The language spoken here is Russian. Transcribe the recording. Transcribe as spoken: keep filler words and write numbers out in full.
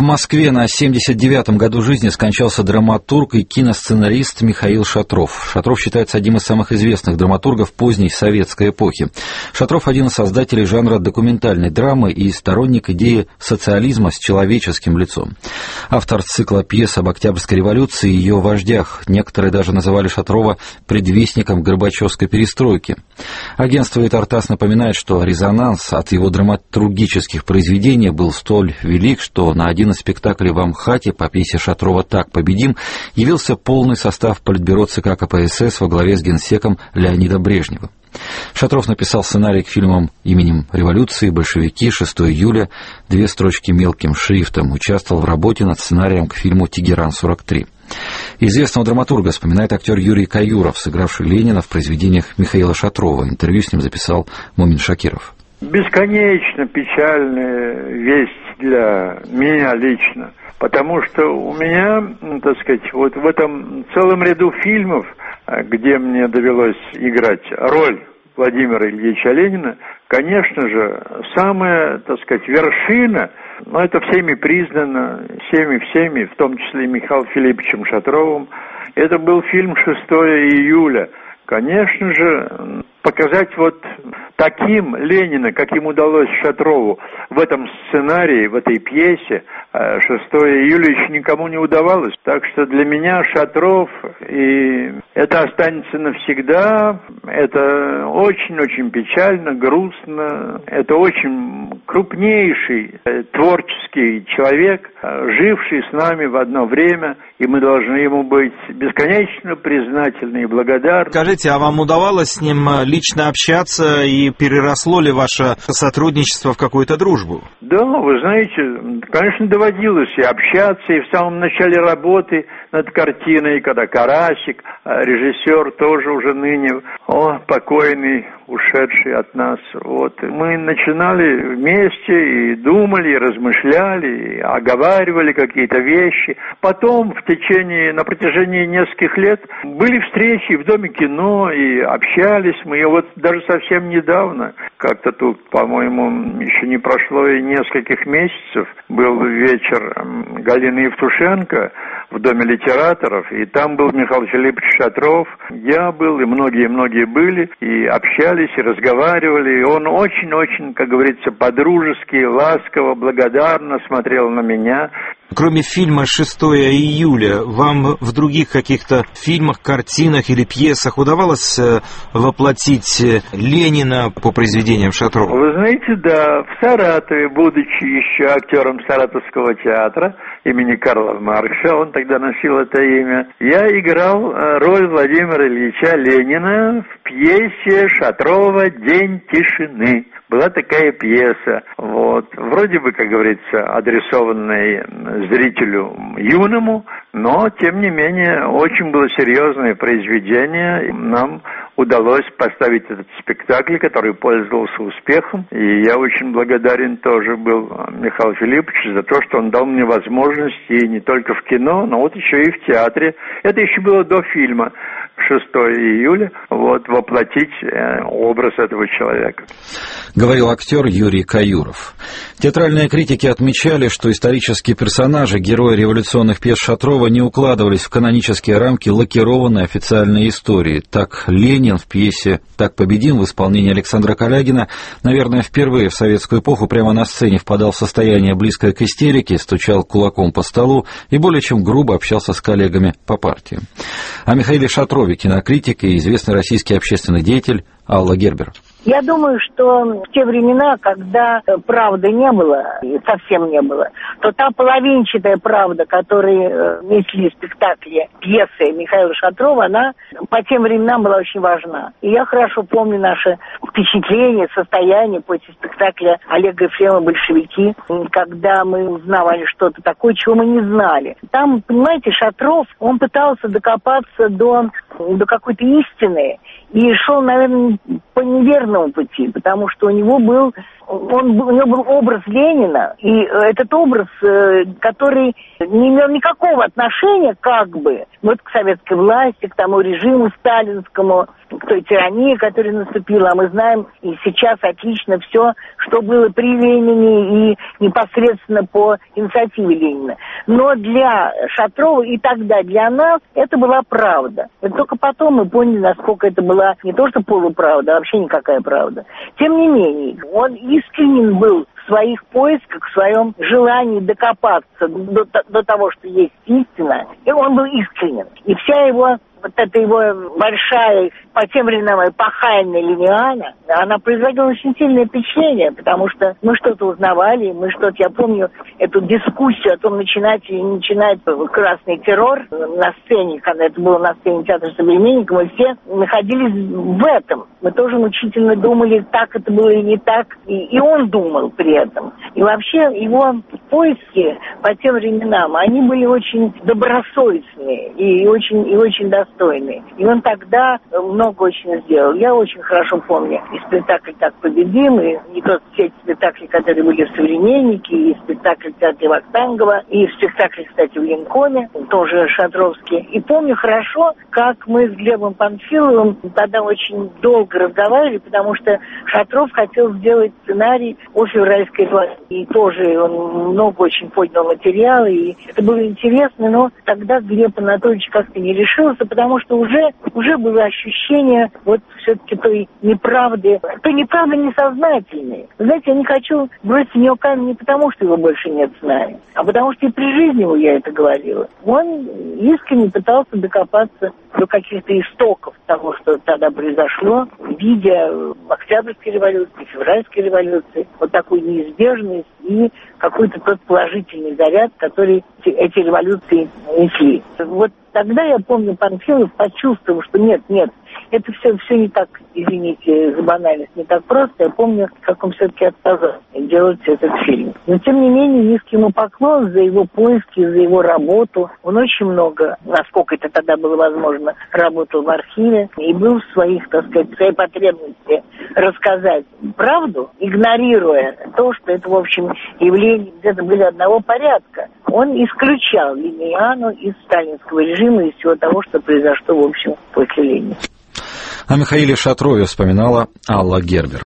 В Москве на семьдесят девятом году жизни скончался драматург и киносценарист Михаил Шатров. Шатров считается одним из самых известных драматургов поздней советской эпохи. Шатров – один из создателей жанра документальной драмы и сторонник идеи социализма с человеческим лицом. Автор цикла пьес об Октябрьской революции и ее вождях. Некоторые даже называли Шатрова предвестником Горбачевской перестройки. Агентство «Итартас» напоминает, что резонанс от его драматургических произведений был столь велик, что на один из спектаклей в Амхате по пьесе Шатрова «Так победим» явился полный состав политбюро ЦК КПСС во главе с генсеком Леонидом Брежневым. Шатров написал сценарий к фильмам «Именем революции», «Большевики», шестого июля», две строчки мелким шрифтом, участвовал в работе над сценарием к фильму «Тегеран-сорок три». Известного драматурга вспоминает актер Юрий Каюров, сыгравший Ленина в произведениях Михаила Шатрова. Интервью с ним записал Мумин Шакиров. Бесконечно печальная весть для меня лично, потому что у меня, так сказать, вот в этом целом ряду фильмов, где мне довелось играть роль Владимира Ильича Ленина, конечно же, самая, так сказать, вершина, но это всеми признано, всеми-всеми, в том числе и Михаилом Филипповичем Шатровым, это был фильм шестого июля. Конечно же, показать вот таким Ленина, как ему удалось Шатрову в этом сценарии, в этой пьесе, шестого июля еще никому не удавалось. Так что для меня Шатров, и это останется навсегда, это очень-очень печально, грустно, это очень крупнейший творческий человек, живший с нами в одно время, и мы должны ему быть бесконечно признательны и благодарны. Скажите, а вам удавалось с ним лично общаться, и переросло ли ваше сотрудничество в какую-то дружбу? Да, вы знаете, конечно, доводилось и общаться, и в самом начале работы над картиной, когда Карасик, режиссер тоже уже ныне, о, покойный, ушедший от нас, вот, мы начинали вместе и думали, и размышляли, и оговаривали какие-то вещи. Потом в течение, на протяжении нескольких лет были встречи в Доме кино, и общались мы, и вот даже совсем недавно, как-то тут, по-моему, еще не прошло и нескольких месяцев, был вечер Галины Евтушенко в Доме литераторов, и там был Михаил Филиппович Шатров, я был, и многие-многие были, и общались, и разговаривали, и он очень-очень, как говорится, по-дружески, ласково, благодарно смотрел на меня. Кроме фильма шестого июля, вам в других каких-то фильмах, картинах или пьесах удавалось воплотить Ленина по произведениям Шатрова? Вы знаете, да, в Саратове, будучи еще актером Саратовского театра имени Карла Маркса, он тогда носил это имя, я играл роль Владимира Ильича Ленина в пьесе Шатрова «День тишины». Была такая пьеса, вот, вроде бы, как говорится, адресованная зрителю юному, но, тем не менее, очень было серьезное произведение. Нам удалось поставить этот спектакль, который пользовался успехом, и я очень благодарен тоже был Михаилу Филипповичу за то, что он дал мне возможность и не только в кино, но вот еще и в театре. Это еще было до фильма шестого июля, вот, воплотить э, образ этого человека. Говорил актер Юрий Каюров. Театральные критики отмечали, что исторические персонажи, герои революционных пьес Шатрова, не укладывались в канонические рамки лакированной официальной истории. Так Ленин в пьесе «Так победим» в исполнении Александра Калягина, наверное, впервые в советскую эпоху прямо на сцене впадал в состояние, близкое к истерике, стучал кулаком по столу и более чем грубо общался с коллегами по партии. О Михаиле Шатрове кинокритик и известный российский общественный деятель Алла Гербер. Я думаю, что в те времена, когда правды не было, и совсем не было, то та половинчатая правда, которую несли спектакли, пьесы Михаила Шатрова, она по тем временам была очень важна. И я хорошо помню наши впечатления, состояние после спектакля Олега Ефремова «Большевики», когда мы узнавали что-то такое, чего мы не знали. Там, понимаете, Шатров, он пытался докопаться до, до какой-то истины, и шел, наверное, по неверному пути, потому что у него был, он, у него был образ Ленина, и этот образ, который не имел никакого отношения, как бы, вот к советской власти, к тому режиму сталинскому, к той тирании, которая наступила. А мы знаем и сейчас отлично все, что было при Ленине и непосредственно по инициативе Ленина. Но для Шатрова и тогда для нас это была правда. И только потом мы поняли, насколько это была не то что полуправда, а вообще никакая правда. Тем не менее, он искренен был в своих поисках, в своем желании докопаться до, до того, что есть истина. И он был искренен. И вся его, вот эта его большая, по тем временам эпохальная линиана, она производила очень сильное впечатление, потому что мы что-то узнавали, мы что-то, я помню эту дискуссию о том, начинать или не начинать красный террор на сцене, когда это было на сцене театра «Современника», мы все находились в этом. Мы тоже мучительно думали, так это было или не так, и, и он думал при этом. И вообще его поиски по тем временам, они были очень добросовестные и очень, и очень достойные. И он тогда много очень сделал. Я очень хорошо помню и спектакль «Так победим», и не тот все эти спектакли, которые были в «Современнике», и спектакль в театре Вахтангова, и спектакль, кстати, в Ленкоме, тоже шатровский. И помню хорошо, как мы с Глебом Панфиловым тогда очень долго разговаривали, потому что Шатров хотел сделать сценарий о февральской революции. И тоже он много очень поднял материала, и это было интересно, но тогда Глеб Анатольевич как-то не решился, потому что уже, уже было ощущение вот все-таки той неправды, той неправды несознательной. Знаете, я не хочу бросить в нее камень не потому, что его больше нет с нами, а потому что и при жизни его я это говорила. Он искренне пытался докопаться до каких-то истоков того, что тогда произошло, видя Октябрьской революции, Февральской революции, вот такую неизбежность и какой-то тот положительный заряд, который эти революции несли. Вот тогда, я помню, Панфилов почувствовал, что нет, нет, это все, все не так, извините за банальность, не так просто. Я помню, как он все-таки отказался делать этот фильм. Но, тем не менее, низкий ему поклон за его поиски, за его работу. Он очень много, насколько это тогда было возможно, работал в архиве и был в своих, так сказать, своей потребности рассказать правду, игнорируя то, что это, в общем, явления где-то были одного порядка. Он исключал линейану из сталинского режима, из всего того, что произошло, в общем, после Ленина. О Михаиле Шатрове вспоминала Алла Гербер.